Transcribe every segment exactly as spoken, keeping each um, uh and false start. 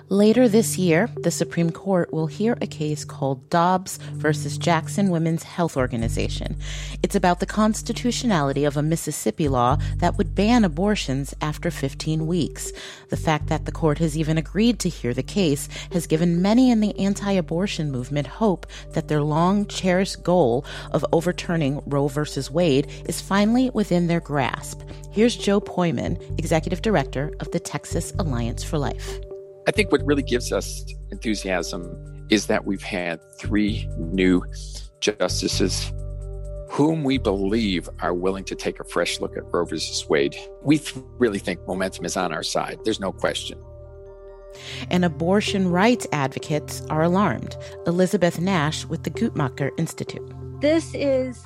Later this year, the Supreme Court will hear a case called Dobbs versus Jackson Women's Health Organization. It's about the constitutionality of a Mississippi law that would ban abortions after fifteen weeks. The fact that the court has even agreed to hear the case has given many in the anti-abortion movement hope that their long-cherished goal of overturning Roe versus Wade is finally within their grasp. Here's Joe Poyman, Executive Director of the Texas Alliance for Life. I think what really gives us enthusiasm is that we've had three new justices whom we believe are willing to take a fresh look at Roe versus Wade. We th- really think momentum is on our side. There's no question. And abortion rights advocates are alarmed. Elizabeth Nash with the Guttmacher Institute. This is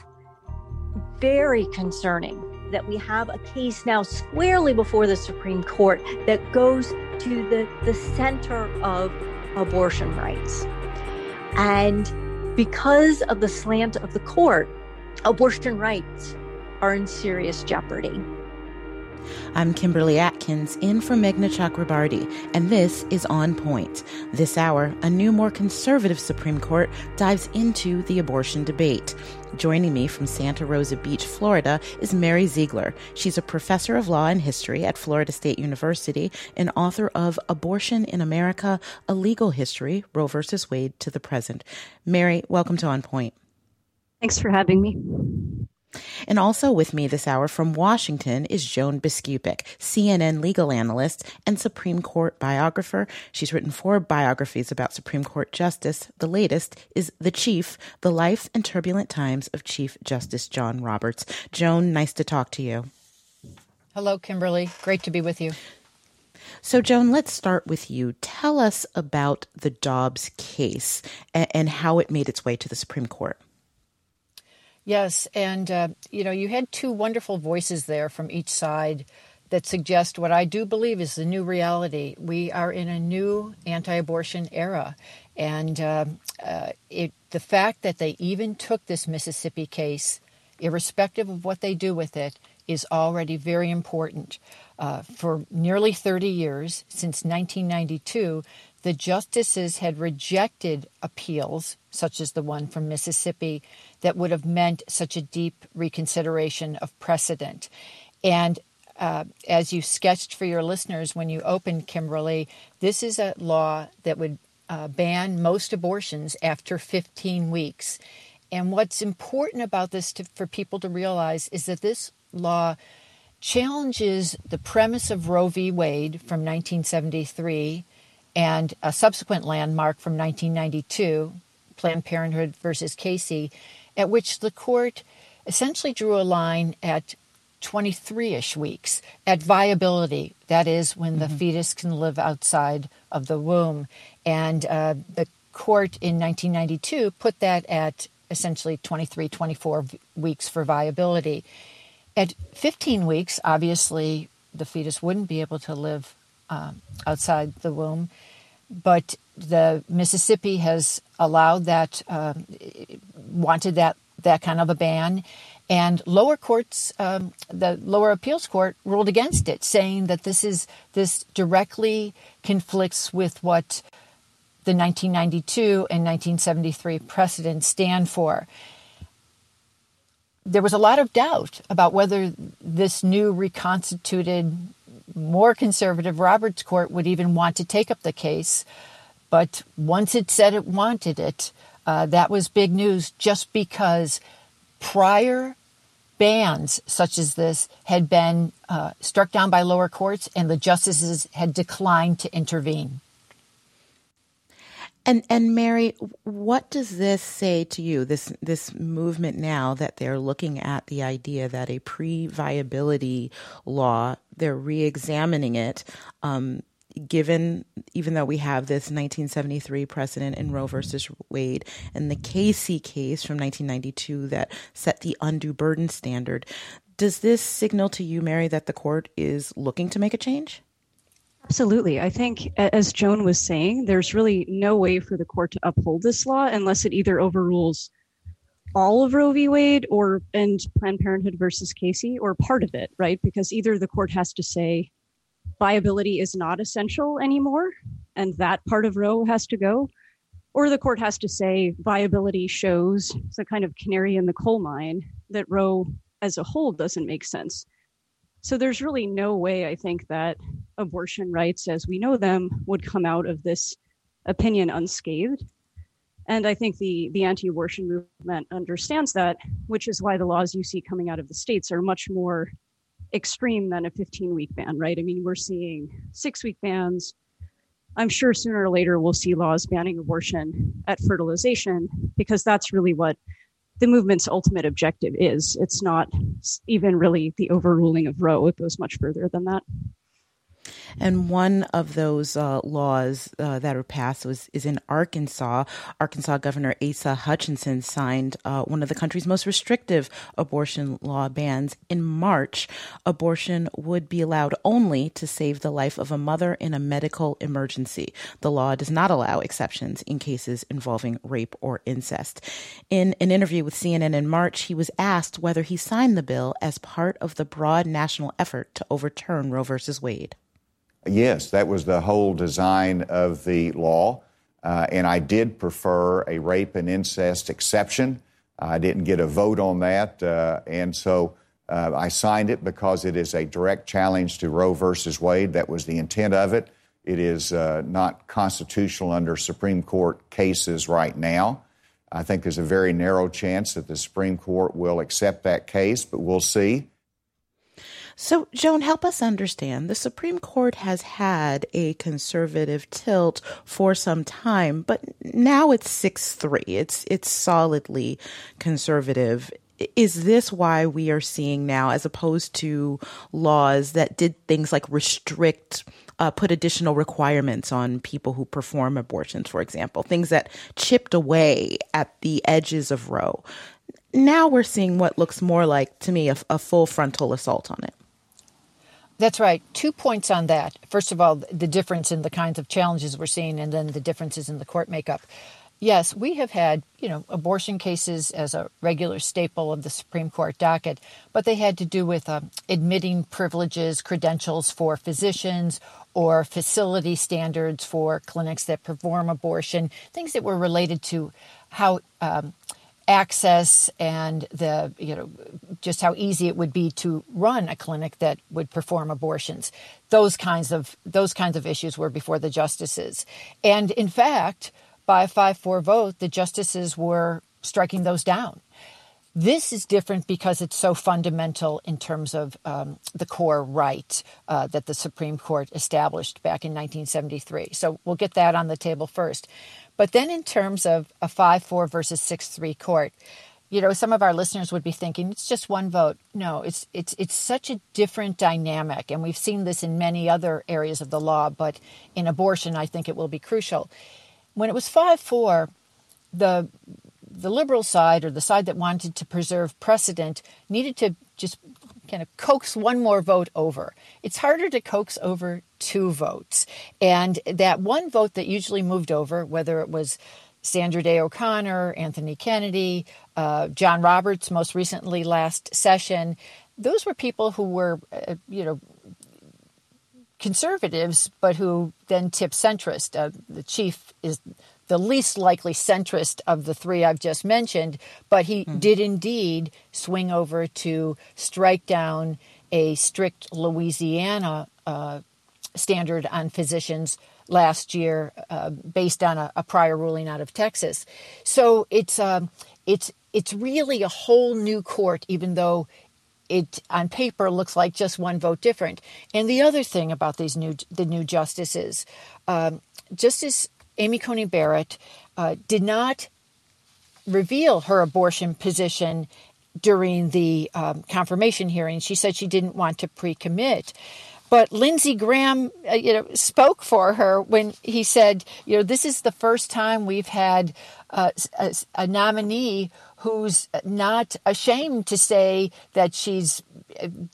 very concerning that we have a case now squarely before the Supreme Court that goes to the, the center of abortion rights. And because of the slant of the court, abortion rights are in serious jeopardy. I'm Kimberly Atkins, in for Meghna Chakrabarti, and this is On Point. This hour, a new, more conservative Supreme Court dives into the abortion debate. Joining me from Santa Rosa Beach, Florida, is Mary Ziegler. She's a professor of law and history at Florida State University and author of Abortion in America, A Legal History, Roe versus Wade to the Present. Mary, welcome to On Point. Thanks for having me. And also with me this hour from Washington is Joan Biskupic, C N N legal analyst and Supreme Court biographer. She's written four biographies about Supreme Court justice. The latest is The Chief, The Life and Turbulent Times of Chief Justice John Roberts. Joan, nice to talk to you. Hello, Kimberly. Great to be with you. So, Joan, let's start with you. Tell us about the Dobbs case and, and how it made its way to the Supreme Court. Yes, and, uh, you know, you had two wonderful voices there from each side that suggest what I do believe is the new reality. We are in a new anti-abortion era, and uh, uh, it, the fact that they even took this Mississippi case, irrespective of what they do with it, is already very important. Uh, for nearly thirty years, since nineteen ninety-two, the justices had rejected appeals, such as the one from Mississippi, that would have meant such a deep reconsideration of precedent. And uh, as you sketched for your listeners when you opened, Kimberly, this is a law that would uh, ban most abortions after fifteen weeks. And what's important about this to, for people to realize is that this law challenges the premise of Roe v. Wade from nineteen seventy-three and a subsequent landmark from nineteen ninety-two, Planned Parenthood versus Casey, at which the court essentially drew a line at twenty-three-ish weeks, at viability, that is, when the mm-hmm. fetus can live outside of the womb. And uh, the court in nineteen ninety-two put that at essentially twenty-three, twenty-four weeks for viability. At fifteen weeks, obviously, the fetus wouldn't be able to live um, outside the womb, but the Mississippi has allowed that, uh, wanted that that kind of a ban, and lower courts, um, the lower appeals court ruled against it, saying that this is this directly conflicts with what the nineteen ninety-two and nineteen seventy-three precedents stand for. There was a lot of doubt about whether this new reconstituted, more conservative Roberts Court would even want to take up the case. But once it said it wanted it, uh, that was big news, just because prior bans such as this had been uh, struck down by lower courts and the justices had declined to intervene. And and Mary, what does this say to you, this this movement now that they're looking at the idea that a pre-viability law, they're re-examining it, um, given, even though we have this nineteen seventy-three precedent in Roe versus Wade and the Casey case from nineteen ninety-two that set the undue burden standard, does this signal to you, Mary, that the court is looking to make a change? Absolutely. I think, as Joan was saying, there's really no way for the court to uphold this law unless it either overrules all of Roe v. Wade or and Planned Parenthood versus Casey, or part of it, right? Because either the court has to say viability is not essential anymore, and that part of Roe has to go, or the court has to say viability shows, it's a kind of canary in the coal mine, that Roe as a whole doesn't make sense. So there's really no way, I think, that abortion rights as we know them would come out of this opinion unscathed. And I think the, the anti-abortion movement understands that, which is why the laws you see coming out of the states are much more extreme than a fifteen-week ban, right? I mean, we're seeing six-week bans. I'm sure sooner or later we'll see laws banning abortion at fertilization, because that's really what the movement's ultimate objective is. It's not even really the overruling of Roe. It goes much further than that. And one of those uh, laws uh, that were passed was is in Arkansas. Arkansas Governor Asa Hutchinson signed uh, one of the country's most restrictive abortion law bans. In March, abortion would be allowed only to save the life of a mother in a medical emergency. The law does not allow exceptions in cases involving rape or incest. In an interview with C N N in March, he was asked whether he signed the bill as part of the broad national effort to overturn Roe versus Wade. Yes, that was the whole design of the law, uh, and I did prefer a rape and incest exception. I didn't get a vote on that, uh, and so uh, I signed it because it is a direct challenge to Roe versus Wade. That was the intent of it. It is uh, not constitutional under Supreme Court cases right now. I think there's a very narrow chance that the Supreme Court will accept that case, but we'll see. So, Joan, help us understand. The Supreme Court has had a conservative tilt for some time, but now it's six three. It's it's solidly conservative. Is this why we are seeing now, as opposed to laws that did things like restrict, uh, put additional requirements on people who perform abortions, for example, things that chipped away at the edges of Roe? Now we're seeing what looks more like, to me, a, a full frontal assault on it. That's right. Two points on that. First of all, the difference in the kinds of challenges we're seeing, and then the differences in the court makeup. Yes, we have had, you know, abortion cases as a regular staple of the Supreme Court docket, but they had to do with uh, admitting privileges, credentials for physicians, or facility standards for clinics that perform abortion, things that were related to how um, access and the, you know, just how easy it would be to run a clinic that would perform abortions. Those kinds of those kinds of issues were before the justices. And in fact, by a five four vote, the justices were striking those down. This is different because it's so fundamental in terms of um, the core right uh, that the Supreme Court established back in nineteen seventy-three. So we'll get that on the table first. But then in terms of a five four versus six three court, you know, some of our listeners would be thinking it's just one vote. No, it's it's it's such a different dynamic. And we've seen this in many other areas of the law. But in abortion, I think it will be crucial. When it was five four, the the liberal side, or the side that wanted to preserve precedent, needed to just kind of coax one more vote over. It's harder to coax over two votes. And that one vote that usually moved over, whether it was Sandra Day O'Connor, Anthony Kennedy, uh, John Roberts, most recently last session, those were people who were, uh, you know, conservatives, but who then tipped centrist. Uh, the chief is the least likely centrist of the three I've just mentioned, but he mm-hmm. did indeed swing over to strike down a strict Louisiana uh, standard on physicians last year, uh, based on a, a prior ruling out of Texas. So it's um, it's it's really a whole new court, even though it on paper looks like just one vote different. And the other thing about these new the new justices, um, Justice Amy Coney Barrett uh, did not reveal her abortion position during the um, confirmation hearing. She said she didn't want to pre-commit. But Lindsey Graham, uh, you know, spoke for her when he said, you know, this is the first time we've had uh, a, a nominee who's not ashamed to say that she's that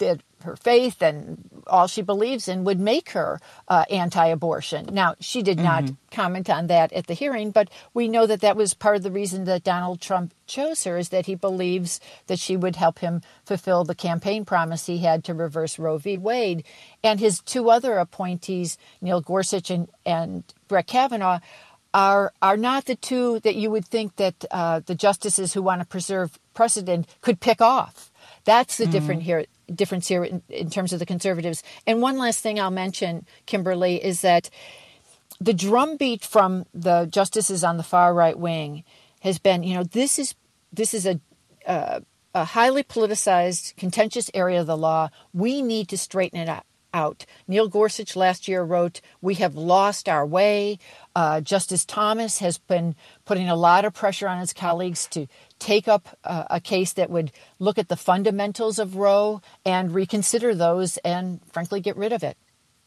her faith and all she believes in would make her uh, anti-abortion. Now, she did not mm-hmm. comment on that at the hearing, but we know that that was part of the reason that Donald Trump chose her, is that he believes that she would help him fulfill the campaign promise he had to reverse Roe v. Wade. And his two other appointees, Neil Gorsuch and, and Brett Kavanaugh, are are not the two that you would think that uh, the justices who want to preserve precedent could pick off. That's the mm-hmm. different here, difference here in, in terms of the conservatives. And one last thing I'll mention, Kimberly, is that the drumbeat from the justices on the far right wing has been, you know, this is this is a, uh, a highly politicized, contentious area of the law. We need to straighten it out. out. Neil Gorsuch last year wrote, "We have lost our way." Uh, Justice Thomas has been putting a lot of pressure on his colleagues to take up uh, a case that would look at the fundamentals of Roe and reconsider those and, frankly, get rid of it.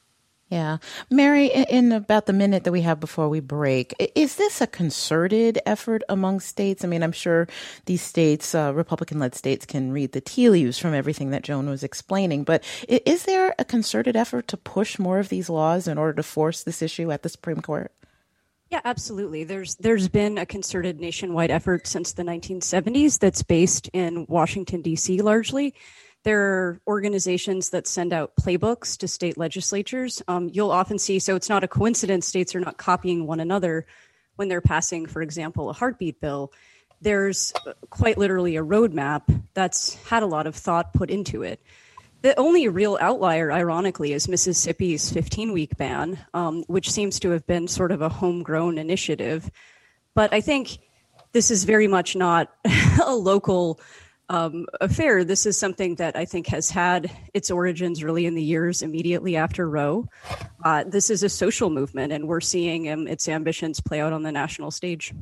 Yeah. Mary, in about the minute that we have before we break, is this a concerted effort among states? I mean, I'm sure these states, uh, Republican-led states, can read the tea leaves from everything that Joan was explaining. But is there a concerted effort to push more of these laws in order to force this issue at the Supreme Court? Yeah, absolutely. There's there's been a concerted nationwide effort since the nineteen seventies that's based in Washington, D C largely. There are organizations that send out playbooks to state legislatures. Um, you'll often see, so it's not a coincidence, states are not copying one another when they're passing, for example, a heartbeat bill. There's quite literally a roadmap that's had a lot of thought put into it. The only real outlier, ironically, is Mississippi's fifteen-week ban, um, which seems to have been sort of a homegrown initiative. But I think this is very much not a local Um, affair. This is something that I think has had its origins really in the years immediately after Roe. Uh, this is a social movement, and we're seeing um, its ambitions play out on the national stage.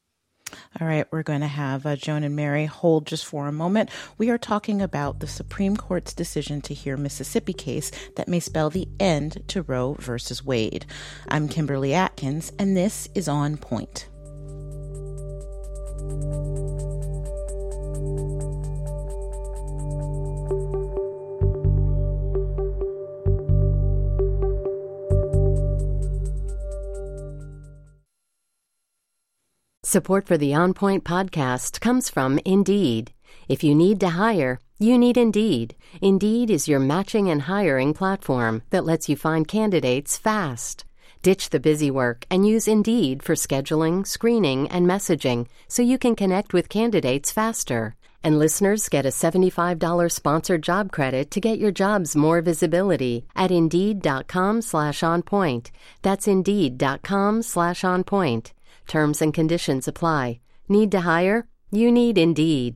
All right, we're going to have uh, Joan and Mary hold just for a moment. We are talking about the Supreme Court's decision to hear Mississippi case that may spell the end to Roe versus Wade. I'm Kimberly Atkins, and this is On Point. Support for the On Point podcast comes from Indeed. If you need to hire, you need Indeed. Indeed is your matching and hiring platform that lets you find candidates fast. Ditch the busy work and use Indeed for scheduling, screening, and messaging so you can connect with candidates faster. And listeners get a seventy-five dollars sponsored job credit to get your jobs more visibility at Indeed.com slash on point. That's Indeed.com slash on point. Terms and conditions apply. Need to hire? You need Indeed.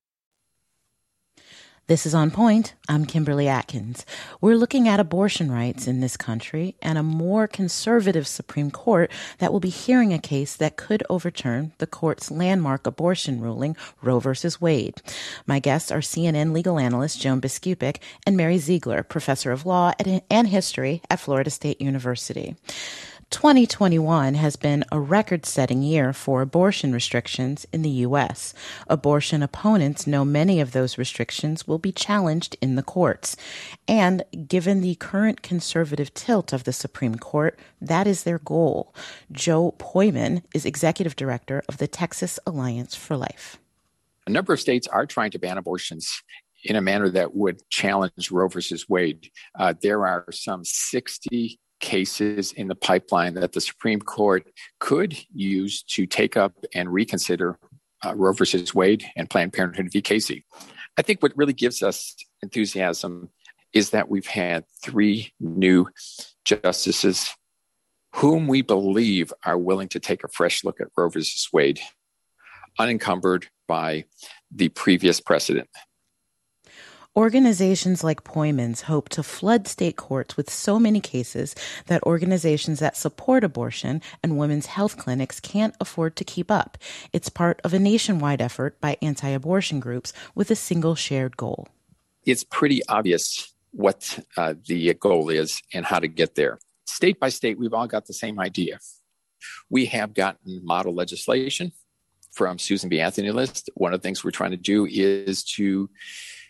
This is On Point. I'm Kimberly Atkins. We're looking at abortion rights in this country and a more conservative Supreme Court that will be hearing a case that could overturn the court's landmark abortion ruling, Roe versus Wade. My guests are C N N legal analyst Joan Biskupic and Mary Ziegler, professor of law and history at Florida State University. twenty twenty-one has been a record-setting year for abortion restrictions in the U S. Abortion opponents know many of those restrictions will be challenged in the courts. And given the current conservative tilt of the Supreme Court, that is their goal. Joe Poyman is executive director of the Texas Alliance for Life. A number of states are trying to ban abortions in a manner that would challenge Roe versus Wade. Uh, there are some sixty cases in the pipeline that the Supreme Court could use to take up and reconsider uh, Roe versus Wade and Planned Parenthood v. Casey. I think what really gives us enthusiasm is that we've had three new justices whom we believe are willing to take a fresh look at Roe versus Wade, unencumbered by the previous precedent. Organizations like Poyman's hope to flood state courts with so many cases that organizations that support abortion and women's health clinics can't afford to keep up. It's part of a nationwide effort by anti-abortion groups with a single shared goal. It's pretty obvious what uh, the goal is and how to get there. State by state, we've all got the same idea. We have gotten model legislation from Susan B. Anthony list. One of the things we're trying to do is to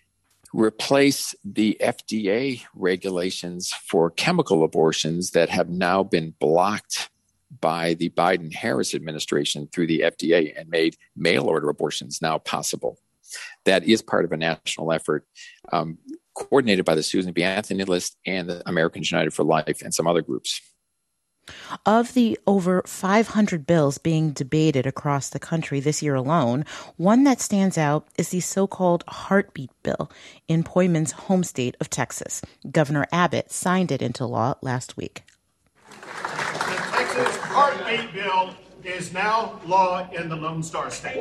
replace the F D A regulations for chemical abortions that have now been blocked by the Biden-Harris administration through the F D A and made mail-order abortions now possible. That is part of a national effort um, coordinated by the Susan B. Anthony List and the Americans United for Life and some other groups. Of the over five hundred bills being debated across the country this year alone, one that stands out is the so-called Heartbeat Bill in Poyman's home state of Texas. Governor Abbott signed it into law last week. The Texas Heartbeat Bill is now law in the Lone Star State.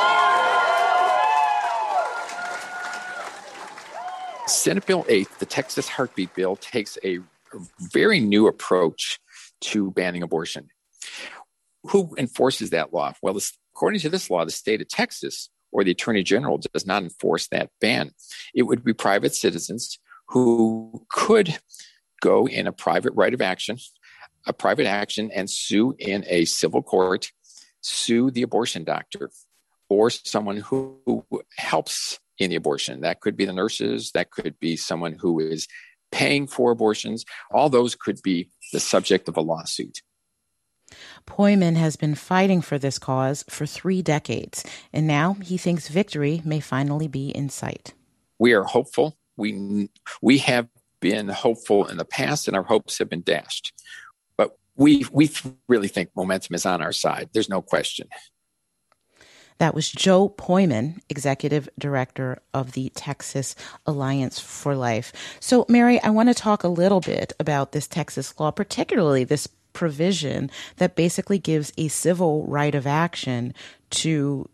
Senate Bill eight, the Texas Heartbeat Bill, takes a very new approach to banning abortion. Who enforces that law? Well, this, according to this law, the state of Texas or the Attorney General does not enforce that ban. It would be private citizens who could go in a private right of action, a private action, and sue in a civil court, sue the abortion doctor or someone who, who helps in the abortion. That could be the nurses. That could be someone who is paying for abortions. All those could be the subject of a lawsuit. Poyman has been fighting for this cause for three decades, and now he thinks victory may finally be in sight. We are hopeful. We we have been hopeful in the past, and our hopes have been dashed. But we we really think momentum is on our side. There's no question. That was Joe Poyman, Executive Director of the Texas Alliance for Life. So, Mary, I want to talk a little bit about this Texas law, particularly this provision that basically gives a civil right of action to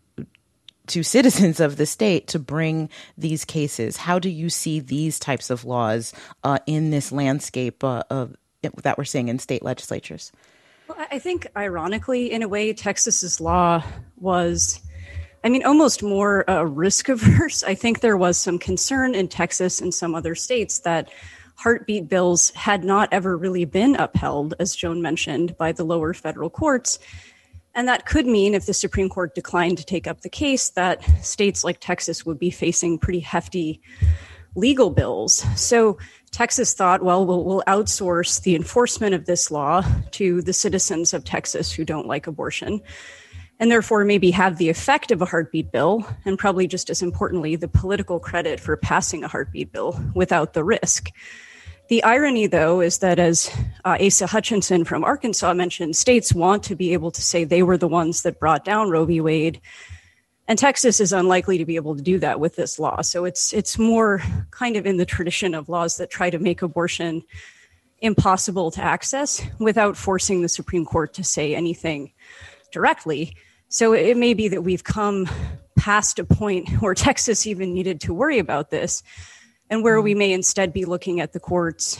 to citizens of the state to bring these cases. How do you see these types of laws uh, in this landscape uh, of, that we're seeing in state legislatures? Well, I think, ironically, in a way, Texas's law was, I mean, almost more uh, risk averse. I think there was some concern in Texas and some other states that heartbeat bills had not ever really been upheld, as Joan mentioned, by the lower federal courts. And that could mean, if the Supreme Court declined to take up the case, that states like Texas would be facing pretty hefty legal bills. So Texas thought, well, well, we'll outsource the enforcement of this law to the citizens of Texas who don't like abortion, and therefore maybe have the effect of a heartbeat bill, and probably just as importantly, the political credit for passing a heartbeat bill without the risk. The irony, though, is that, as uh, Asa Hutchinson from Arkansas mentioned, states want to be able to say they were the ones that brought down Roe v. Wade, and Texas is unlikely to be able to do that with this law. So it's it's more kind of in the tradition of laws that try to make abortion impossible to access without forcing the Supreme Court to say anything directly. So it may be that we've come past a point where Texas even needed to worry about this, and where we may instead be looking at the court's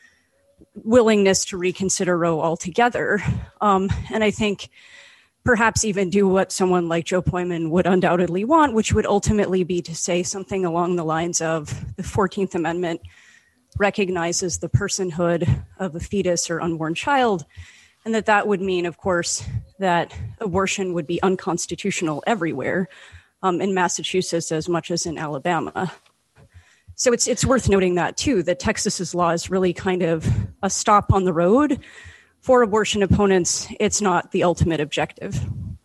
willingness to reconsider Roe altogether. Um, and I think perhaps even do what someone like Joe Poyman would undoubtedly want, which would ultimately be to say something along the lines of the fourteenth Amendment recognizes the personhood of a fetus or unborn child, and that that would mean, of course, that abortion would be unconstitutional everywhere, um, in Massachusetts as much as in Alabama. So it's it's worth noting that, too, that Texas's law is really kind of a stop on the road. For abortion opponents, it's not the ultimate objective.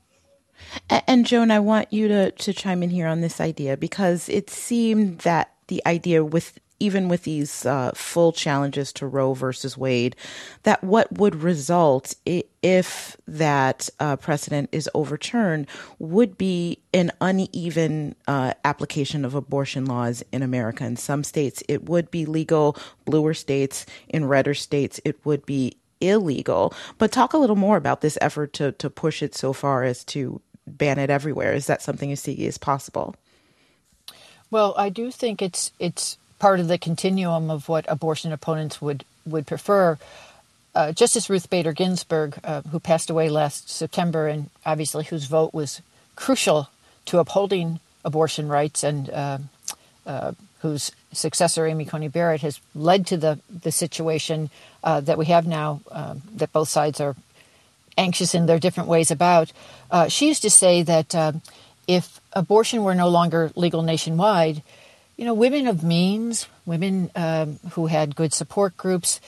And Joan, I want you to, to chime in here on this idea, because it seemed that the idea with even with these uh, full challenges to Roe versus Wade, that what would result if that uh, precedent is overturned would be an uneven uh, application of abortion laws in America. In some states, it would be legal. Bluer states, in redder states, it would be illegal. But talk a little more about this effort to to push it so far as to ban it everywhere. Is that something you see is possible? Well, I do think it's it's part of the continuum of what abortion opponents would, would prefer. Uh, Justice Ruth Bader Ginsburg, uh, who passed away last September, and obviously whose vote was crucial to upholding abortion rights, and uh, uh, whose successor, Amy Coney Barrett, has led to the, the situation uh, that we have now, um, that both sides are anxious in their different ways about. Uh, she used to say that uh, if abortion were no longer legal nationwide, you know, women of means, women um, who had good support groups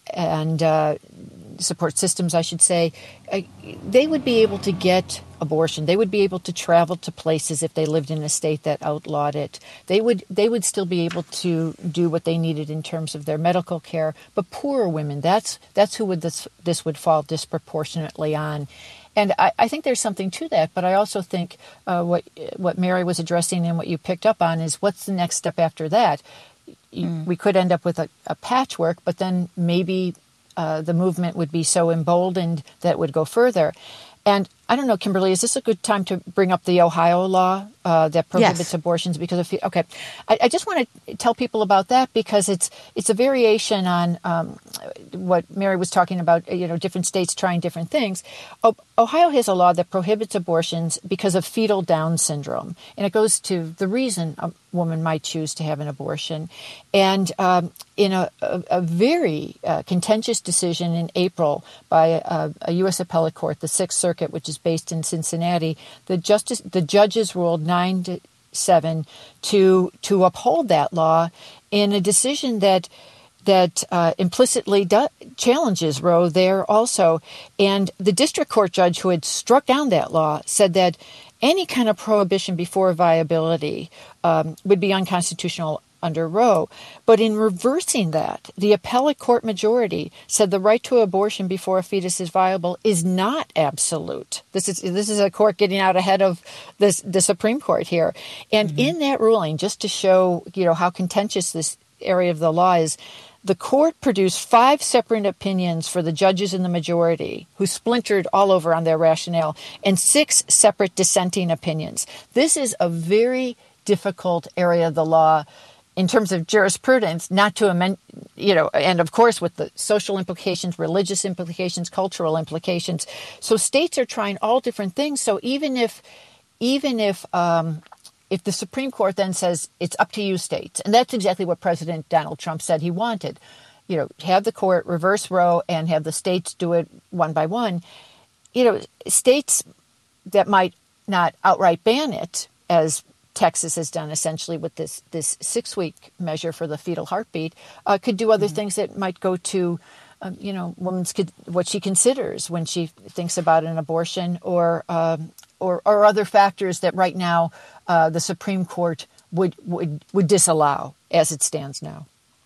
and uh, support systems, I should say, uh, they would be able to get abortion. They would be able to travel to places if they lived in a state that outlawed it. They would they would still be able to do what they needed in terms of their medical care. But poorer women, that's that's who would this this would fall disproportionately on. And I, I think there's something to that, but I also think uh, what what Mary was addressing and what you picked up on is what's the next step after that? Mm. We could end up with a, a patchwork, but then maybe uh, the movement would be so emboldened that it would go further. And I don't know, Kimberly, is this a good time to bring up the Ohio law uh, that prohibits yes. abortions? Because of, okay, I, I just want to tell people about that because it's it's a variation on um, what Mary was talking about. You know, different states trying different things. O- Ohio has a law that prohibits abortions because of fetal Down syndrome, and it goes to the reason a woman might choose to have an abortion. And um, in a, a, a very uh, contentious decision in April by a, a U S appellate court, the Sixth Circuit, which is based in Cincinnati, the justice, the judges ruled nine to seven to to uphold that law in a decision that that uh, implicitly do- challenges Roe there also. And the district court judge who had struck down that law said that any kind of prohibition before viability um, would be unconstitutional under Roe. But in reversing that, the appellate court majority said the right to abortion before a fetus is viable is not absolute. This is this is a court getting out ahead of this, the Supreme Court here. And mm-hmm. in that ruling, just to show, you know, how contentious this area of the law is, the court produced five separate opinions for the judges in the majority who splintered all over on their rationale and six separate dissenting opinions. This is a very difficult area of the law in terms of jurisprudence, not to amend, you know, and of course with the social implications, religious implications, cultural implications. So states are trying all different things. So even if, even if, um, if the Supreme Court then says it's up to you states, and that's exactly what President Donald Trump said he wanted, you know, have the court reverse Roe and have the states do it one by one, you know, states that might not outright ban it, as Texas has done essentially with this this six-week measure for the fetal heartbeat, uh, could do other mm-hmm. things that might go to, um, you know, woman's what she considers when she thinks about an abortion, or um, or, or other factors that right now uh, the Supreme Court would, would would disallow as it stands now.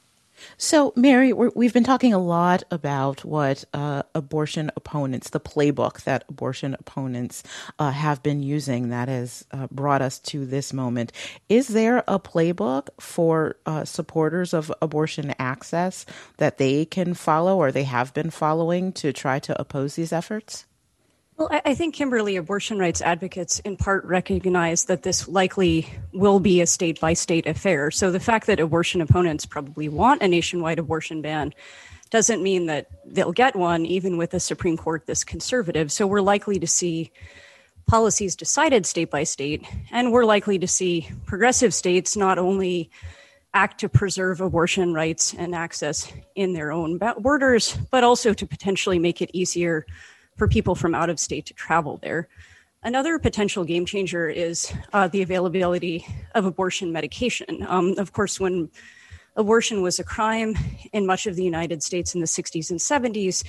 So, Mary, we're, we've been talking a lot about what uh, abortion opponents, the playbook that abortion opponents uh, have been using that has uh, brought us to this moment. Is there a playbook for uh, supporters of abortion access that they can follow or they have been following to try to oppose these efforts? Well, I think, Kimberly, abortion rights advocates in part recognize that this likely will be a state-by-state affair. So the fact that abortion opponents probably want a nationwide abortion ban doesn't mean that they'll get one, even with a Supreme Court this conservative. So we're likely to see policies decided state-by-state, and we're likely to see progressive states not only act to preserve abortion rights and access in their own borders, but also to potentially make it easier for people from out of state to travel there. Another potential game changer is uh, the availability of abortion medication. Um, of course, when abortion was a crime in much of the United States in the sixties and seventies,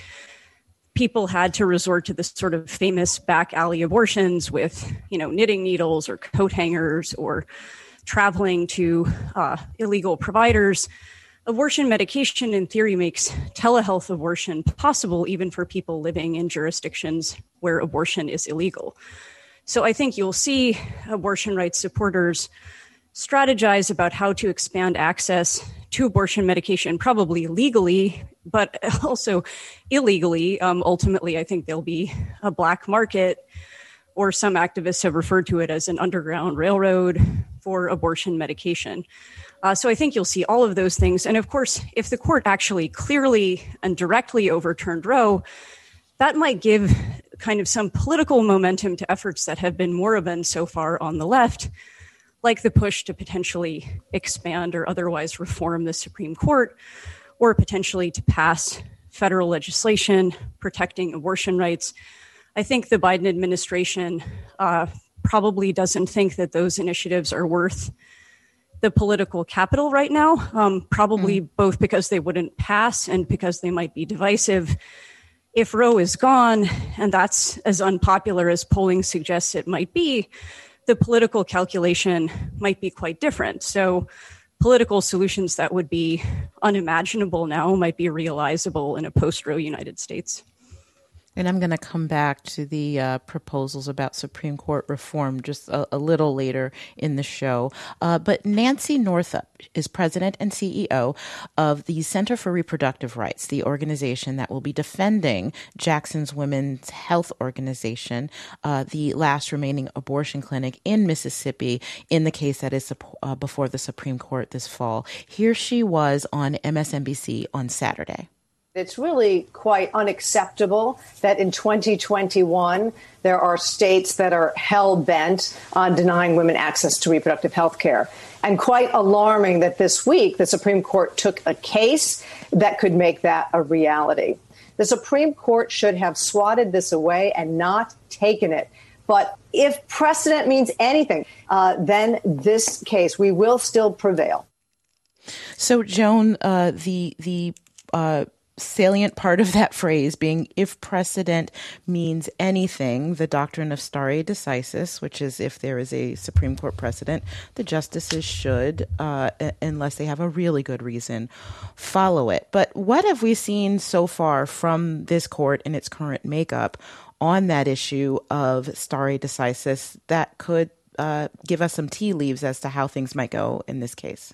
people had to resort to this sort of famous back alley abortions with, you know, knitting needles or coat hangers or traveling to uh, illegal providers. Abortion medication, in theory, makes telehealth abortion possible even for people living in jurisdictions where abortion is illegal. So I think you'll see abortion rights supporters strategize about how to expand access to abortion medication, probably legally, but also illegally. Um, ultimately, I think there'll be a black market, or some activists have referred to it as an underground railroad for abortion medication. Uh, so I think you'll see all of those things. And of course, if the court actually clearly and directly overturned Roe, that might give kind of some political momentum to efforts that have been moribund so far on the left, like the push to potentially expand or otherwise reform the Supreme Court, or potentially to pass federal legislation protecting abortion rights. I think the Biden administration uh, probably doesn't think that those initiatives are worth the political capital right now, um, probably Mm. both because they wouldn't pass and because they might be divisive. If Roe is gone, and that's as unpopular as polling suggests it might be, the political calculation might be quite different. So political solutions that would be unimaginable now might be realizable in a post-Roe United States. And I'm going to come back to the uh, proposals about Supreme Court reform just a, a little later in the show. Uh, but Nancy Northup is president and C E O of the Center for Reproductive Rights, the organization that will be defending Jackson's Women's Health Organization, uh, the last remaining abortion clinic in Mississippi, in the case that is uh, before the Supreme Court this fall. Here she was on M S N B C on Saturday. It's really quite unacceptable that in twenty twenty-one, there are states that are hell-bent on denying women access to reproductive health care. And quite alarming that this week, the Supreme Court took a case that could make that a reality. The Supreme Court should have swatted this away and not taken it. But if precedent means anything, uh, then this case, we will still prevail. So, Joan, uh, the the uh salient part of that phrase being if precedent means anything, the doctrine of stare decisis, which is if there is a Supreme Court precedent, the justices should, uh, unless they have a really good reason, follow it. But what have we seen so far from this court in its current makeup on that issue of stare decisis that could uh, give us some tea leaves as to how things might go in this case?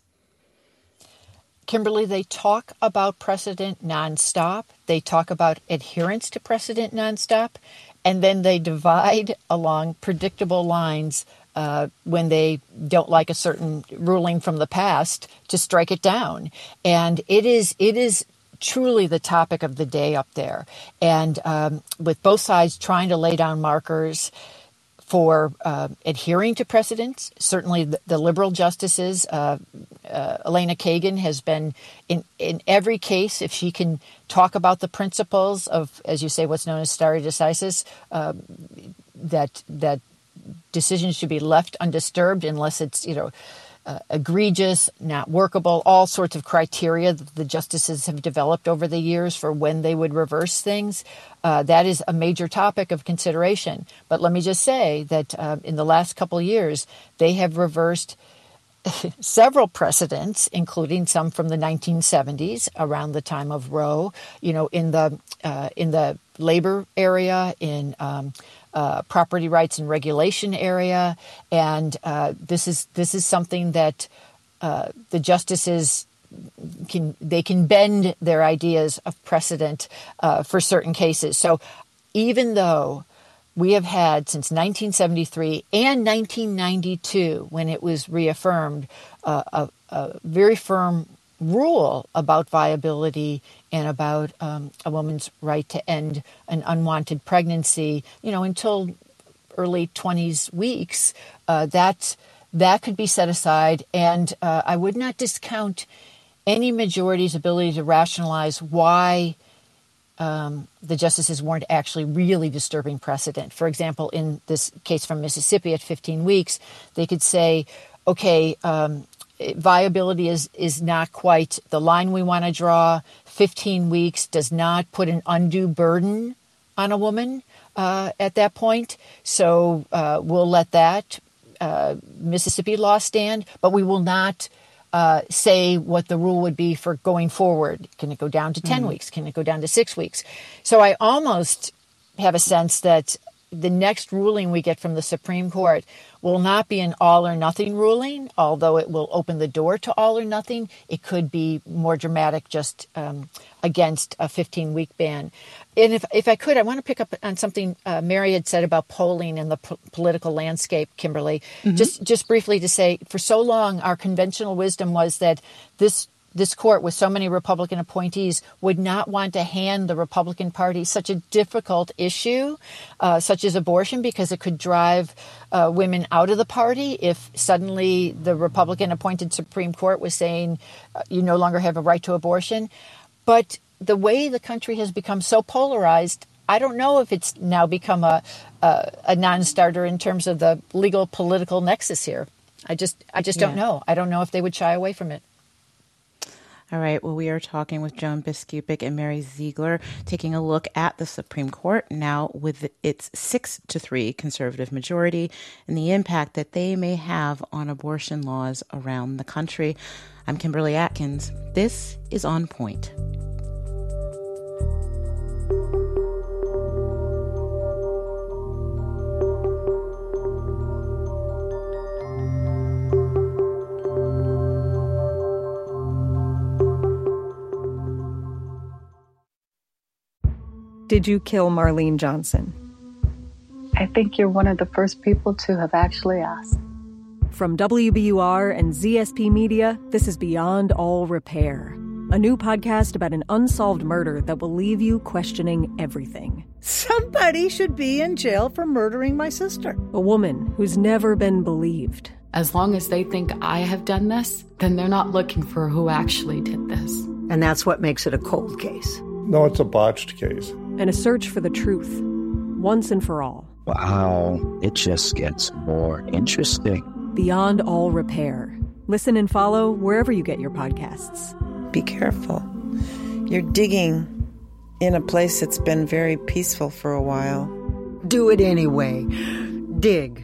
Kimberly, they talk about precedent nonstop. They talk about adherence to precedent nonstop, and then they divide along predictable lines uh, when they don't like a certain ruling from the past to strike it down. And it is it is truly the topic of the day up there. And um, with both sides trying to lay down markers for uh, adhering to precedents. Certainly the, the liberal justices, uh, uh, Elena Kagan has been in, in every case, if she can talk about the principles of, as you say, what's known as stare decisis, uh, that that decisions should be left undisturbed unless it's, you know, Uh, egregious, not workable, all sorts of criteria that the justices have developed over the years for when they would reverse things. Uh, that is a major topic of consideration. But let me just say that uh, in the last couple of years, they have reversed several precedents, including some from the nineteen seventies, around the time of Roe, you know, in the uh, in the labor area, in um, uh, property rights and regulation area, and uh, this is this is something that uh, the justices can they can bend their ideas of precedent uh, for certain cases. So, even though we have had since nineteen seventy-three and nineteen ninety-two, when it was reaffirmed, uh, a, a very firm rule about viability and about um, a woman's right to end an unwanted pregnancy, you know, until early twenties weeks, uh, that that could be set aside. And uh, I would not discount any majority's ability to rationalize why Um, the justices weren't actually really disturbing precedent. For example, in this case from Mississippi at fifteen weeks, they could say, okay, um, viability is, is not quite the line we want to draw. fifteen weeks does not put an undue burden on a woman uh, at that point. So uh, we'll let that uh, Mississippi law stand, but we will not Uh, say what the rule would be for going forward. Can it go down to ten mm-hmm. weeks? Can it go down to six weeks? So I almost have a sense that the next ruling we get from the Supreme Court will not be an all or nothing ruling, although it will open the door to all or nothing. It could be more dramatic, just um, against a fifteen-week ban. And if if I could, I want to pick up on something uh, Mary had said about polling and the po- political landscape, Kimberly. Mm-hmm. Just just briefly to say, for so long, our conventional wisdom was that this this court, with so many Republican appointees, would not want to hand the Republican Party such a difficult issue, uh, such as abortion, because it could drive uh, women out of the party if suddenly the Republican-appointed Supreme Court was saying uh, you no longer have a right to abortion. But the way the country has become so polarized, I don't know if it's now become a, a, a non-starter in terms of the legal political nexus here. I just, I just Yeah. don't know. I don't know if they would shy away from it. All right. Well, we are talking with Joan Biskupic and Mary Ziegler, taking a look at the Supreme Court now with its six to three conservative majority and the impact that they may have on abortion laws around the country. I'm Kimberly Atkins. This is On Point. Did you kill Marlene Johnson? I think you're one of the first people to have actually asked. From W B U R and Z S P Media, this is Beyond All Repair, a new podcast about an unsolved murder that will leave you questioning everything. Somebody should be in jail for murdering my sister. A woman who's never been believed. As long as they think I have done this, then they're not looking for who actually did this. And that's what makes it a cold case. No, it's a botched case. And a search for the truth, once and for all. Wow, it just gets more interesting. Beyond All Repair. Listen and follow wherever you get your podcasts. Be careful. You're digging in a place that's been very peaceful for a while. Do it anyway. Dig.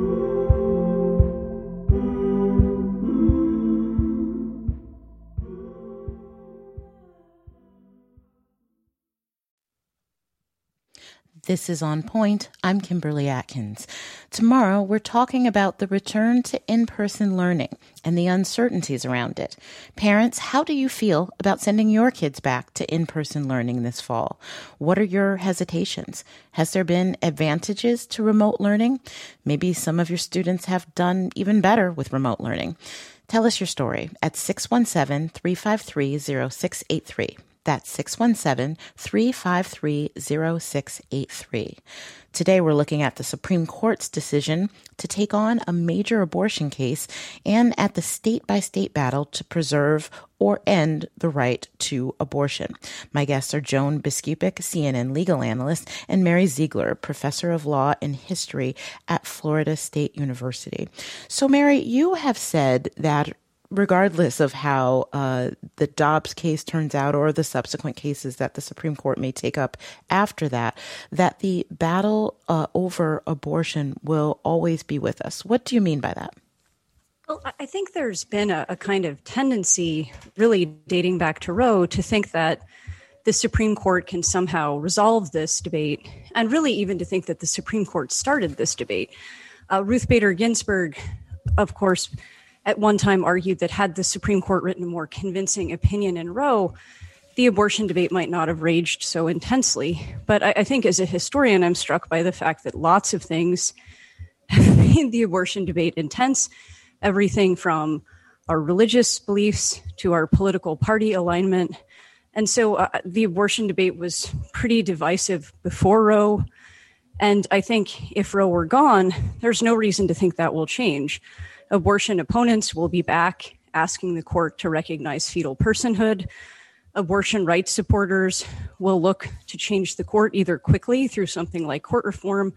This is On Point. I'm Kimberly Atkins. Tomorrow, we're talking about the return to in-person learning and the uncertainties around it. Parents, how do you feel about sending your kids back to in-person learning this fall? What are your hesitations? Has there been advantages to remote learning? Maybe some of your students have done even better with remote learning. Tell us your story at six one seven, three five three, zero six eight three. That's six one seven, three five three, zero six eight three. Today, we're looking at the Supreme Court's decision to take on a major abortion case and at the state-by-state battle to preserve or end the right to abortion. My guests are Joan Biskupic, C N N legal analyst, and Mary Ziegler, professor of law and history at Florida State University. So, Mary, you have said that regardless of how uh, the Dobbs case turns out or the subsequent cases that the Supreme Court may take up after that, that the battle uh, over abortion will always be with us. What do you mean by that? Well, I think there's been a, a kind of tendency, really dating back to Roe, to think that the Supreme Court can somehow resolve this debate, and really even to think that the Supreme Court started this debate. Uh, Ruth Bader Ginsburg, of course, at one time argued that had the Supreme Court written a more convincing opinion in Roe, the abortion debate might not have raged so intensely. But I, I think as a historian, I'm struck by the fact that lots of things have made the abortion debate intense, everything from our religious beliefs to our political party alignment. And so uh, the abortion debate was pretty divisive before Roe. And I think if Roe were gone, there's no reason to think that will change. Abortion opponents will be back asking the court to recognize fetal personhood. Abortion rights supporters will look to change the court either quickly through something like court reform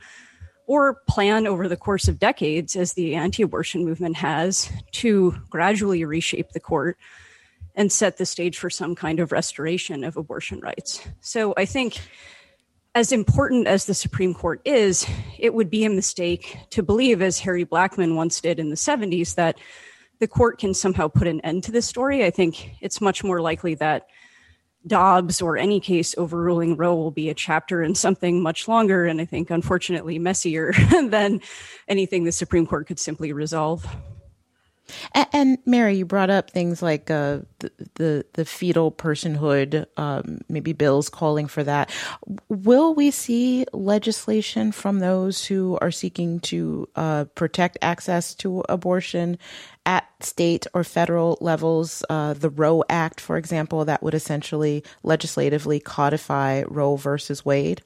or plan over the course of decades, as the anti-abortion movement has, to gradually reshape the court and set the stage for some kind of restoration of abortion rights. So I think as important as the Supreme Court is, it would be a mistake to believe, as Harry Blackmun once did in the seventies, that the court can somehow put an end to this story. I think it's much more likely that Dobbs or any case overruling Roe will be a chapter in something much longer and I think, unfortunately, messier than anything the Supreme Court could simply resolve. And, and Mary, you brought up things like uh, the, the the fetal personhood, um, maybe bills calling for that. Will we see legislation from those who are seeking to uh, protect access to abortion at state or federal levels? Uh, the Roe Act, for example, that would essentially legislatively codify Roe versus Wade?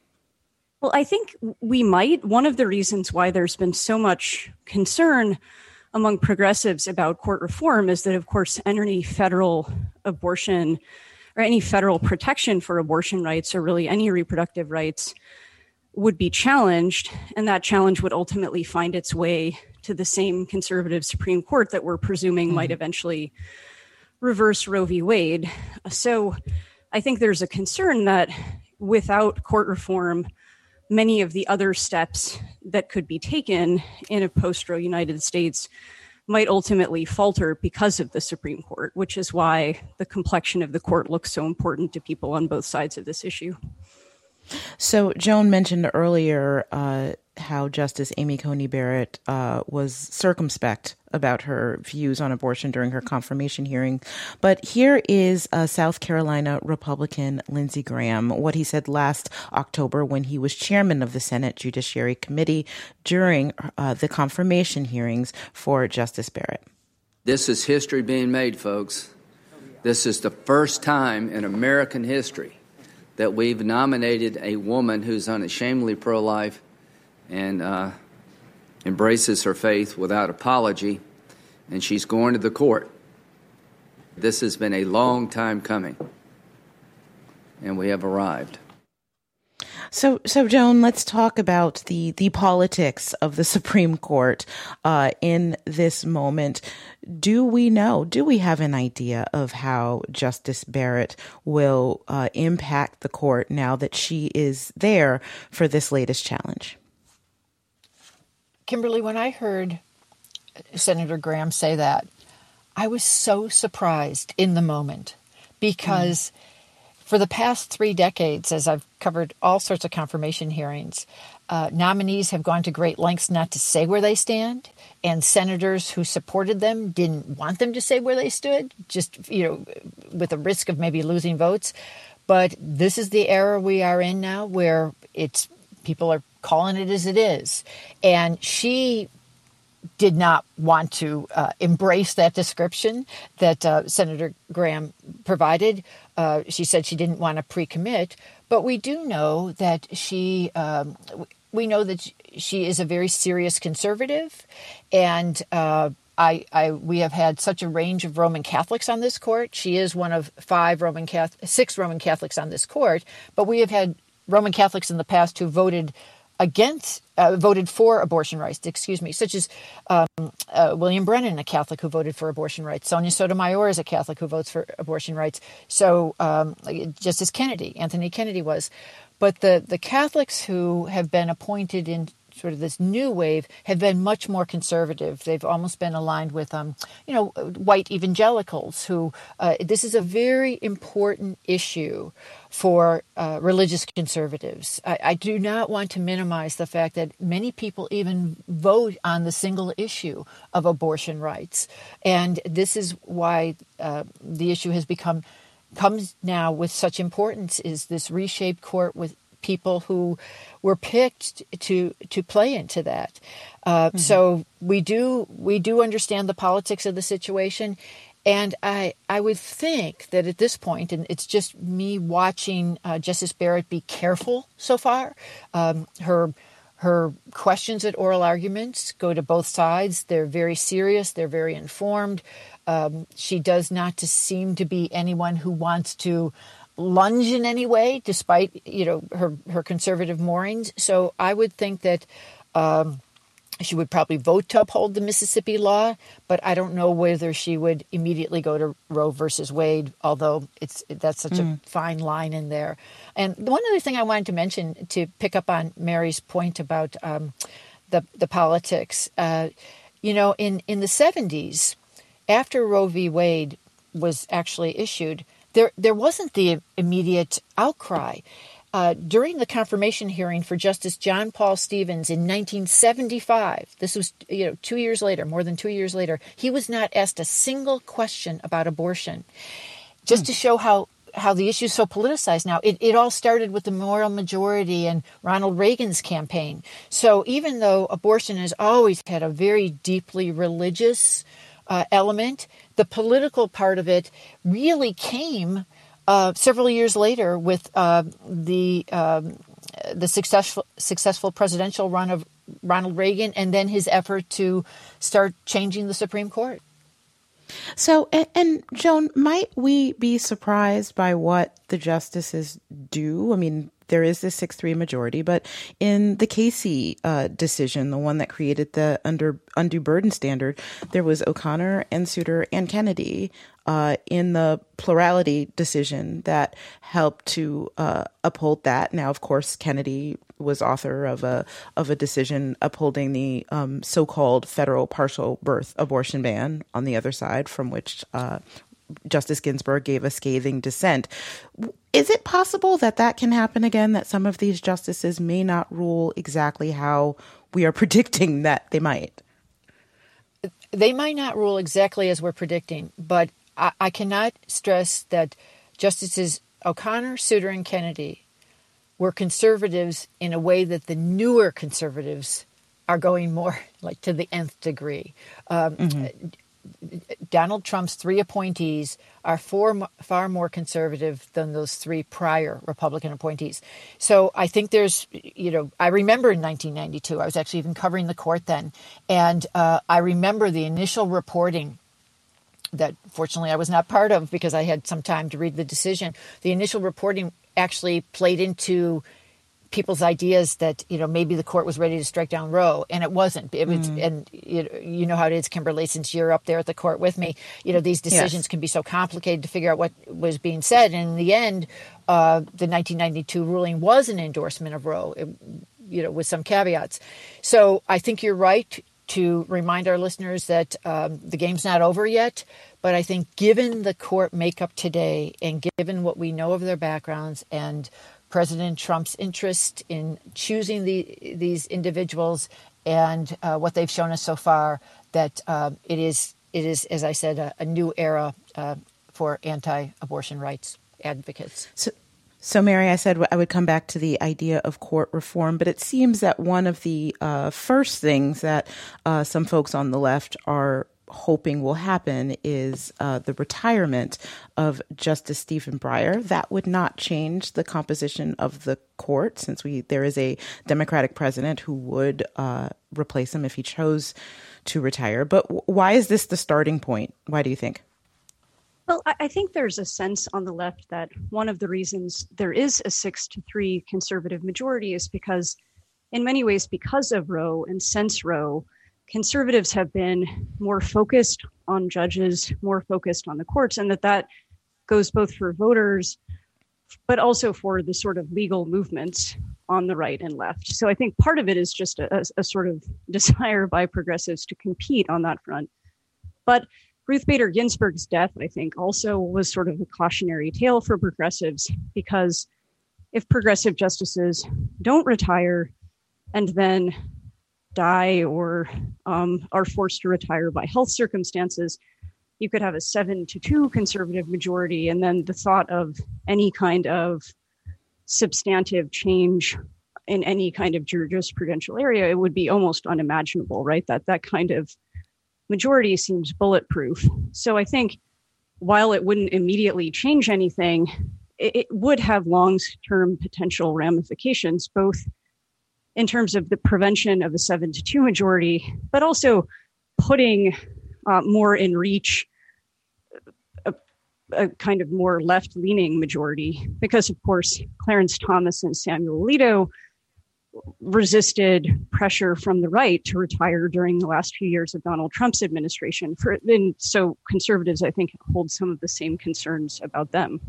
Well, I think we might. One of the reasons why there's been so much concern among progressives about court reform is that, of course, any federal abortion or any federal protection for abortion rights or really any reproductive rights would be challenged. And that challenge would ultimately find its way to the same conservative Supreme Court that we're presuming mm-hmm. might eventually reverse Roe v. Wade. So I think there's a concern that without court reform, many of the other steps that could be taken in a post-Roe United States might ultimately falter because of the Supreme Court, which is why the complexion of the court looks so important to people on both sides of this issue. So Joan mentioned earlier uh, how Justice Amy Coney Barrett uh, was circumspect about her views on abortion during her confirmation hearing. But here is uh, South Carolina Republican Lindsey Graham, what he said last October when he was chairman of the Senate Judiciary Committee during uh, the confirmation hearings for Justice Barrett. This is history being made, folks. This is the first time in American history that we've nominated a woman who's unashamedly pro-life and uh, embraces her faith without apology, and she's going to the court. This has been a long time coming, and we have arrived. So, so Joan, let's talk about the, the politics of the Supreme Court uh, in this moment. Do we know, do we have an idea of how Justice Barrett will uh, impact the court now that she is there for this latest challenge? Kimberly, when I heard Senator Graham say that, I was so surprised in the moment because mm. for the past three decades, as I've covered all sorts of confirmation hearings, uh, nominees have gone to great lengths not to say where they stand, and senators who supported them didn't want them to say where they stood, just, you know, with the risk of maybe losing votes. But this is the era we are in now where it's people are calling it as it is. And she did not want to uh, embrace that description that uh, Senator Graham provided. Uh, she said she didn't want to pre-commit, but we do know that she, um, we know that she is a very serious conservative, and uh, I, I, we have had such a range of Roman Catholics on this court. She is one of five Roman Catholic, six Roman Catholics on this court, but we have had Roman Catholics in the past who voted against, uh, voted for abortion rights, excuse me, such as um, uh, William Brennan, a Catholic who voted for abortion rights. Sonia Sotomayor is a Catholic who votes for abortion rights. So um, Justice Kennedy, Anthony Kennedy was. But the, the Catholics who have been appointed in sort of this new wave have been much more conservative. They've almost been aligned with, um, you know, white evangelicals who, uh, this is a very important issue for uh, religious conservatives. I, I do not want to minimize the fact that many people even vote on the single issue of abortion rights. And this is why uh, the issue has become, comes now with such importance, is this reshaped court with people who were picked to to play into that. Uh, mm-hmm. So we do we do understand the politics of the situation, and I I would think that at this point, and it's just me watching uh, Justice Barrett be careful so far. Um, her her questions at oral arguments go to both sides. They're very serious. They're very informed. Um, she does not to seem to be anyone who wants to lunge in any way, despite, you know, her, her conservative moorings. So I would think that um, she would probably vote to uphold the Mississippi law, but I don't know whether she would immediately go to Roe versus Wade, although it's that's such mm. a fine line in there. And the one other thing I wanted to mention, to pick up on Mary's point about um, the, the politics, uh, you know, in, in the seventies, after Roe v. Wade was actually issued, There, there wasn't the immediate outcry. Uh, during the confirmation hearing for Justice John Paul Stevens in nineteen seventy-five, this was, you know, two years later, more than two years later, he was not asked a single question about abortion. Just hmm. to show how, how the issue is so politicized now. It, it all started with the moral majority and Ronald Reagan's campaign. So even though abortion has always had a very deeply religious uh, element, the political part of it really came uh, several years later with uh, the um, the successful successful presidential run of Ronald Reagan, and then his effort to start changing the Supreme Court. So, and, and Joan, might we be surprised by what the justices do? I mean, there is this six three majority, but in the Casey uh, decision, the one that created the under, undue burden standard, there was O'Connor and Souter and Kennedy uh, in the plurality decision that helped to uh, uphold that. Now, of course, Kennedy was author of a of a decision upholding the um, so-called federal partial birth abortion ban on the other side, from which uh, Justice Ginsburg gave a scathing dissent. Is it possible that that can happen again, that some of these justices may not rule exactly how we are predicting that they might? They might not rule exactly as we're predicting, but I, I cannot stress that Justices O'Connor, Souter, and Kennedy were conservatives in a way that the newer conservatives are going more like to the nth degree. Um, mm-hmm. Donald Trump's three appointees are far, far more conservative than those three prior Republican appointees. So I think there's, you know, I remember in nineteen ninety-two, I was actually even covering the court then, and uh, I remember the initial reporting that fortunately I was not part of because I had some time to read the decision. The initial reporting actually played into people's ideas that, you know, maybe the court was ready to strike down Roe, and it wasn't. It was, mm. and you, you know how it is, Kimberly, since you're up there at the court with me, you know, these decisions yes. can be so complicated to figure out what was being said. And in the end, uh, the nineteen ninety-two ruling was an endorsement of Roe, it, you know, with some caveats. So I think you're right to remind our listeners that um, the game's not over yet. But I think given the court makeup today and given what we know of their backgrounds and President Trump's interest in choosing the, these individuals and uh, what they've shown us so far, that uh, it is, it is, as I said, a, a new era uh, for anti-abortion rights advocates. So, so, Mary, I said I would come back to the idea of court reform, but it seems that one of the uh, first things that uh, some folks on the left are hoping will happen is uh, the retirement of Justice Stephen Breyer. That would not change the composition of the court, since we there is a Democratic president who would uh, replace him if he chose to retire. But w- why is this the starting point? Why do you think? Well, I think there's a sense on the left that one of the reasons there is a six to three conservative majority is because, in many ways, because of Roe and since Roe, conservatives have been more focused on judges, more focused on the courts, and that that goes both for voters, but also for the sort of legal movements on the right and left. So I think part of it is just a, a sort of desire by progressives to compete on that front. But Ruth Bader Ginsburg's death, I think, also was sort of a cautionary tale for progressives, because if progressive justices don't retire and then die or um, are forced to retire by health circumstances, you could have a seven to two conservative majority. And then the thought of any kind of substantive change in any kind of jurisprudential area, it would be almost unimaginable, right? That that kind of majority seems bulletproof. So I think while it wouldn't immediately change anything, it, it would have long-term potential ramifications, both in terms of the prevention of a seven to two majority, but also putting uh, more in reach a, a kind of more left-leaning majority, because, of course, Clarence Thomas and Samuel Alito resisted pressure from the right to retire during the last few years of Donald Trump's administration. For, and so conservatives, I think, hold some of the same concerns about them.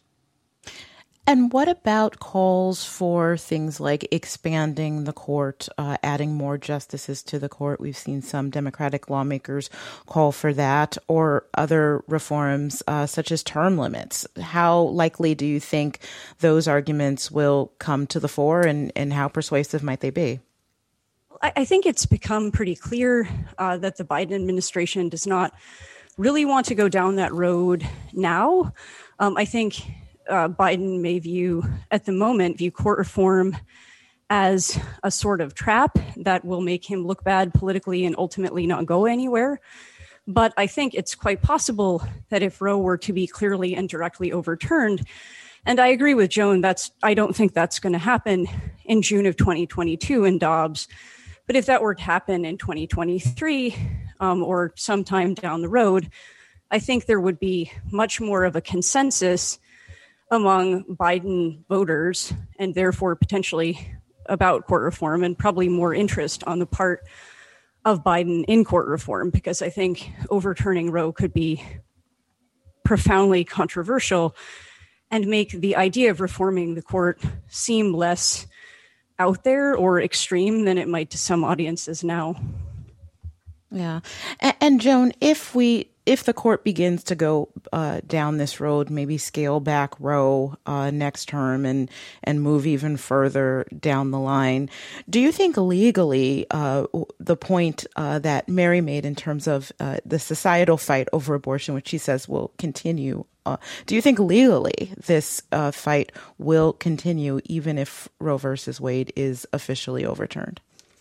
And what about calls for things like expanding the court, uh, adding more justices to the court? We've seen some Democratic lawmakers call for that, or other reforms uh, such as term limits. How likely do you think those arguments will come to the fore, and, and how persuasive might they be? I think it's become pretty clear uh, that the Biden administration does not really want to go down that road now. Um, I think Uh, Biden may view, at the moment, view court reform as a sort of trap that will make him look bad politically and ultimately not go anywhere. But I think it's quite possible that if Roe were to be clearly and directly overturned, and I agree with Joan, that's I don't think that's going to happen in June of twenty twenty-two in Dobbs. But if that were to happen in twenty twenty-three um, or sometime down the road, I think there would be much more of a consensus among Biden voters and therefore potentially about court reform, and probably more interest on the part of Biden in court reform, because I think overturning Roe could be profoundly controversial and make the idea of reforming the court seem less out there or extreme than it might to some audiences now. Yeah. And, and Joan, if we if the court begins to go uh, down this road, maybe scale back Roe uh, next term and and move even further down the line, do you think legally uh, the point uh, that Mary made in terms of uh, the societal fight over abortion, which she says will continue, uh, do you think legally this uh, fight will continue even if Roe versus Wade is officially overturned?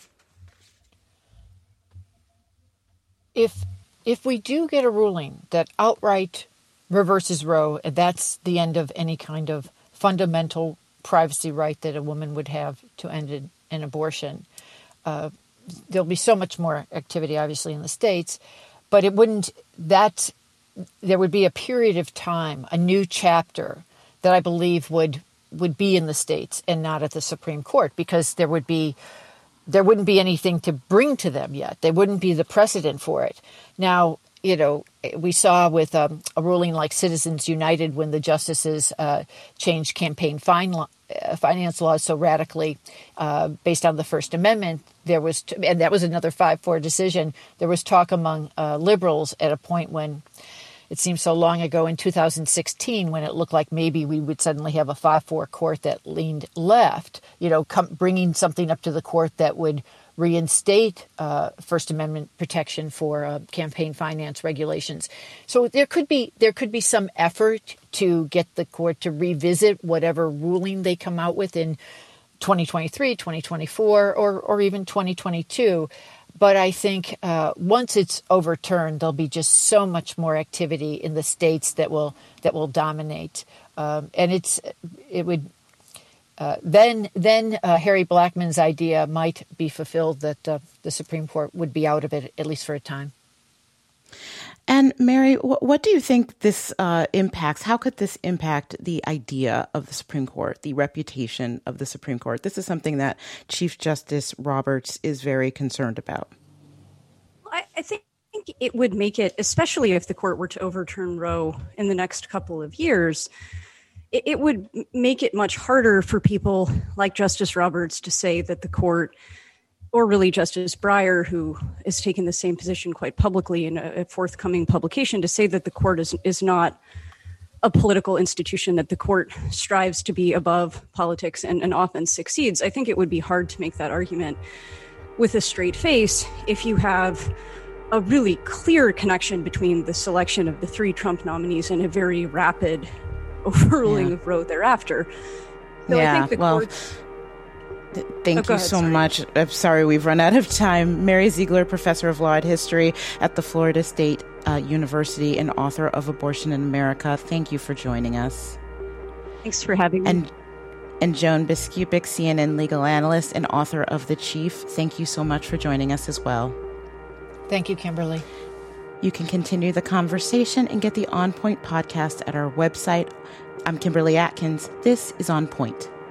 If if we do get a ruling that outright reverses Roe, and that's the end of any kind of fundamental privacy right that a woman would have to end an, an abortion, uh, there'll be so much more activity, obviously, in the states. But it wouldn't. That there would be a period of time, a new chapter that I believe would would be in the states and not at the Supreme Court, because there would be. There wouldn't be anything to bring to them yet. They wouldn't be the precedent for it. Now, you know, we saw with um, a ruling like Citizens United when the justices uh, changed campaign fine lo- uh, finance laws so radically uh, based on the First Amendment. There was, t- and that was another five four decision. There was talk among uh, liberals at a point when it seems so long ago in two thousand sixteen, when it looked like maybe we would suddenly have a five four court that leaned left, you know, come, bringing something up to the court that would reinstate uh, First Amendment protection for uh, campaign finance regulations. So there could be there could be some effort to get the court to revisit whatever ruling they come out with in twenty twenty-three, twenty twenty-four, or or even twenty twenty-two. But I think uh, once it's overturned, there'll be just so much more activity in the states that will that will dominate, um, and it's it would uh, then then uh, Harry Blackmun's idea might be fulfilled that uh, the Supreme Court would be out of it, at least for a time. And Mary, what do you think this uh, impacts? How could this impact the idea of the Supreme Court, the reputation of the Supreme Court? This is something that Chief Justice Roberts is very concerned about. I, I think it would make it, especially if the court were to overturn Roe in the next couple of years, it, it would make it much harder for people like Justice Roberts to say that the court, or really Justice Breyer, who is taking the same position quite publicly in a, a forthcoming publication, to say that the court is is not a political institution, that the court strives to be above politics and, and often succeeds. I think it would be hard to make that argument with a straight face if you have a really clear connection between the selection of the three Trump nominees and a very rapid overruling yeah. of Roe thereafter. So yeah, I think the well, courts... Thank oh, you ahead, so sorry. much. I'm sorry we've run out of time. Mary Ziegler, professor of law and history at the Florida State uh, University and author of Abortion in America. Thank you for joining us. Thanks for having me. And, and Joan Biskupic, C N N legal analyst and author of The Chief. Thank you so much for joining us as well. Thank you, Kimberly. You can continue the conversation and get the On Point podcast at our website. I'm Kimberly Atkins. This is On Point.